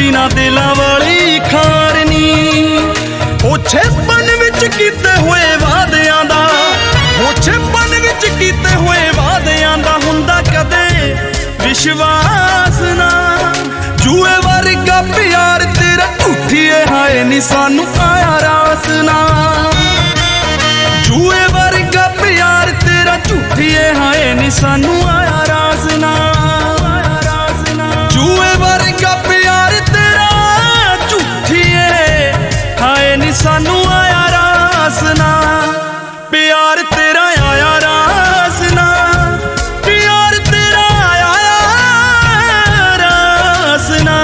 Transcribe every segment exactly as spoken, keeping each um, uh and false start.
ਹੁੰਦੀ ਨਾ ਦਿਲਾਂ ਵਾਲੀ ਖਾਰਨੀ। ਉਹ ਛੇਪਨ ਵਿੱਚ ਕੀਤੇ ਹੋਏ ਵਾਅਦਿਆਂ ਦਾ, ਉਹ ਛੇਪਨ ਵਿੱਚ ਕੀਤੇ ਹੋਏ ਵਾਅਦਿਆਂ ਦਾ ਹੁੰਦਾ ਕਦੇ ਵਿਸ਼ਵਾਸ ਨਾ। ਜੂਏ ਵਰਗਾ ਪਿਆਰ ਤੇਰਾ ਝੂਠੀਏ ਹਾਏ ਨੀ ਸਾਨੂੰ ਆਇਆ ਰਾਸ ਨਾ। ਜੂਏ ਵਰਗਾ ਪਿਆਰ ਤੇਰਾ ਝੂਠੀਏ ਹਾਏ ਨੀ ਸਾਨੂੰ ਆਇਆ ਰਾਸ ਨਾ। ਜੂਏ ਵਰਗਾ ਪਿਆਰ ਤੇਰਾ ਝੂਠੀਏ ਹਾਏ ਨੀ ਸਾਨੂੰ ਆਇਆ ਰਾਸ ਨਾ। ਪਿਆਰ ਤੇਰਾ ਆਇਆ ਰਾਸ ਨਾ, ਪਿਆਰ ਤੇਰਾ ਆਇਆ ਰਾਸ ਨਾ।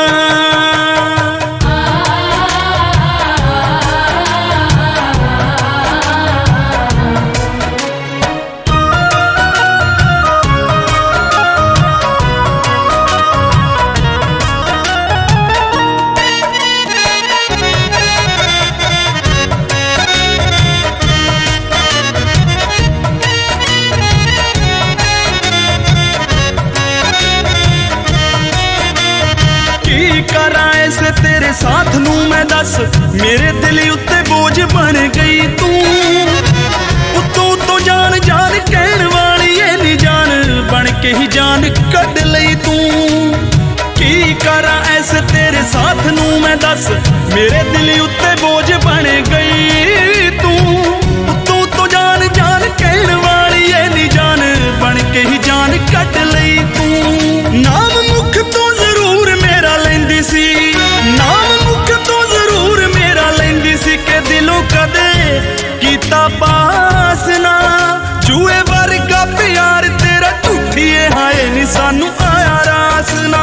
ਕਰਾਂ ਤੇਰੇ ਸਾਥ ਨੂੰ ਮੈਂ ਦੱਸ, ਮੇਰੇ ਦਿਲ ਉੱਤੇ ਬੋਝ ਬਣ ਗਈ ਤੂੰ। ਉੱਤੋਂ ਉੱਤੋਂ ਜਾਨ ਜਾਨ ਕਹਿਣ ਵਾਲੀ ਐ ਨੀ ਜਾਨ ਬਣ ਕੇ ਹੀ ਜਾਨ ਕੱਢ ਲਈ ਤੂੰ। ਕੀ ਕਰਾਂ ਐਸੇ ਤੇਰੇ ਸਾਥ ਨੂੰ ਮੈਂ ਦੱਸ, ਮੇਰੇ ਦਿਲ ਉੱਤੇ ਬੋਝ ਬਣ ਗਈ ਤੂੰ। ਉੱਤੋਂ ਉੱਤੋਂ ਜਾਨ ਜਾਨ ਕਹਿਣ ਵਾਲੀ ਐ ਨੀ ਜਾਨ ਬਣ ਕੇ ਹੀ ਜਾਨ ਕੱਢ ਲਈ ਤੂੰ। ਨਾਮ ਮੁਖ ਤੋਂ ਜ਼ਰੂਰ ਮੇਰਾ ਲੈਂਦੀ ਸੀ, ਨਾਮ ਮੁਖ ਤੋਂ ਜ਼ਰੂਰ ਮੇਰਾ ਲੈਂਦੀ ਸੀ ਕਿ ਦਿਲੋਂ ਕਦੇ ਕੀਤਾ ਪਾਸ ਨਾ। ਜੂਏ ਵਰਗਾ ਪਿਆਰ ਤੇਰਾ ਝੂਠੀਏ ਹਾਏ ਨੀ ਸਾਨੂੰ ਆਇਆ ਰਾਸ ਨਾ।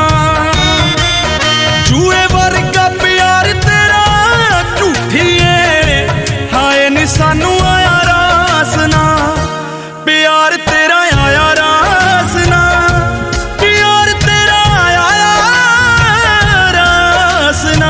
ਜੂਏ ਵਰਗਾ ਪਿਆਰ ਤੇਰਾ ਝੂਠੀਏ ਹਾਏ ਨੀ ਸਾਨੂੰ ਆਇਆ ਰਾਸ ਨਾ। ਪਿਆਰ ਤੇਰਾ ਆਇਆ ਰਾਸ ਨਾ, ਪਿਆਰ ਤੇਰਾ ਆਇਆ ਰਾਸ ਨਾ।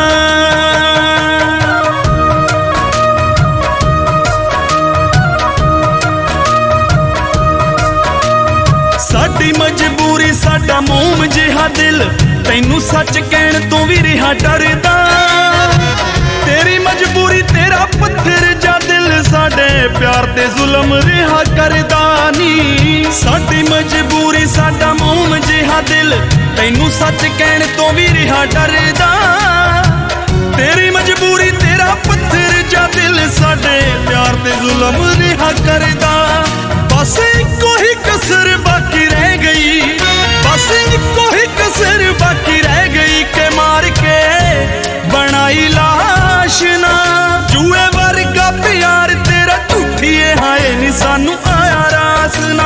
ਸਾਡੀ ਮਜਬੂਰੀ ਸਾਡਾ ਮੋਮ ਜਿਹਾ ਦਿਲ, ਤੈਨੂੰ ਸੱਚ ਕਹਿਣ ਤੋਂ ਵੀ ਰਿਹਾ ਡਰਦਾ। ਤੇਰੀ ਮਜਬੂਰੀ ਤੇਰਾ ਪੱਥਰ ਜਾ ਦਿਲ, ਸਾਡੇ ਪਿਆਰ ਤੇ ਜ਼ੁਲਮ ਰਿਹਾ ਕਰਦਾ ਨੀ। ਸਾਡੀ ਮਜਬੂਰੀ ਸਾਡਾ ਮੋਮ ਜਿਹਾ ਦਿਲ, ਤੈਨੂੰ ਸੱਚ ਕਹਿਣ ਤੋਂ ਵੀ ਰਿਹਾ ਡਰਦਾ। ਤੇਰੀ ਮਜਬੂਰੀ ਤੇਰਾ ਪੱਥਰ ਜਾ ਦਿਲ, ਸਾਡੇ ਪਿਆਰ ਤੇ ਜ਼ੁਲਮ ਰਿਹਾ ਕਰਦਾ। ਬਸ ਇੱਕੋ ਹੀ ਕਸਰ ਬਾਕੀ ਰਹਿ ਗਈ, ਬਸ ਇੱਕੋ ਹੀ ਕਸਰ ਬਾਕੀ ਰਹਿ ਗਈ ਕਿ ਮਾਰ ਕੇ ਬਣਾਈ ਲਾਸ਼ ਨਾ। ਜੂਏ ਵਰਗਾ ਪਿਆਰ ਤੇਰਾ ਝੂਠੀਏ ਹਾਏ ਨੀ ਸਾਨੂੰ ਆਇਆ ਰਾਸ ਨਾ।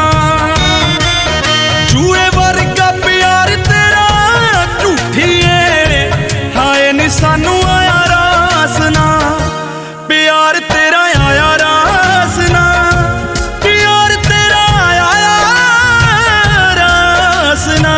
ਜੂਏ ਵਰਗਾ ਪਿਆਰ ਤੇਰਾ ਝੂਠੀਏ ਹਾਏ ਨੀ ਸਾਨੂੰ ਆਇਆ ਰਾਸ ਨਾ। ਪਿਆਰ ਤੇਰਾ ਆਇਆ ਰਾਸ ਨਾ, ਪਿਆਰ ਤੇਰਾ ਆਇਆ ਰਾਸ ਨਾ।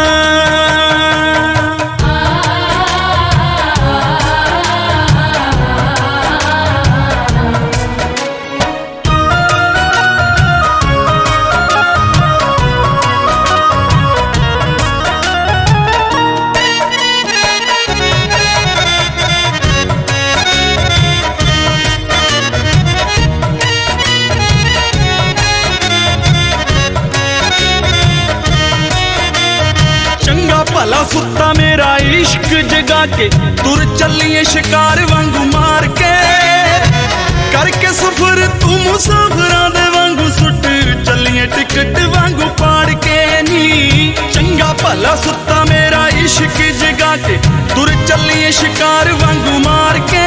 ਚੰਗਾ ਭਲਾ ਸੁੱਤਾ ਮੇਰਾ ਇਸ਼ਕ ਜਗਾ ਕੇ, ਤੁਰ ਚੱਲੀਏ ਸ਼ਿਕਾਰ ਵਾਂਗੂ ਮਾਰ ਕੇ। ਕਰਕੇ ਸਫ਼ਰ ਤੂੰ ਮੁਸਾਫਰਾਂ ਦੇ ਵਾਂਗੂ, ਸੁੱਟ ਚੱਲੀਏ ਟਿਕਟ ਵਾਂਗੂ ਪਾੜ ਕੇ ਨੀ। ਚੰਗਾ ਭਲਾ ਸੁੱਤਾ ਮੇਰਾ ਇਸ਼ਕ ਜਗਾ ਕੇ, ਤੁਰ ਚੱਲੀਏ ਸ਼ਿਕਾਰ ਵਾਂਗੂ ਮਾਰ ਕੇ।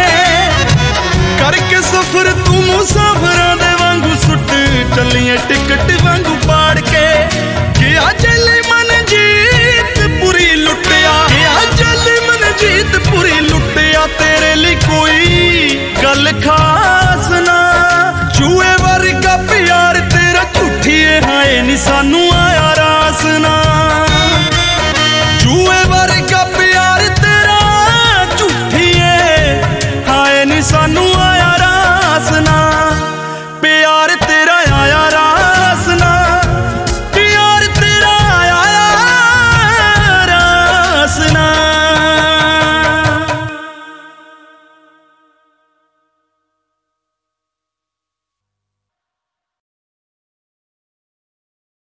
ਕਰਕੇ ਸਫ਼ਰ ਤੂੰ ਮੁਸਾਫਰਾਂ ਦੇ ਵਾਂਗੂ, ਸੁੱਟ ਚੱਲੀਏ ਟਿਕਟ ਵਾਂਗੂ ਪਾੜ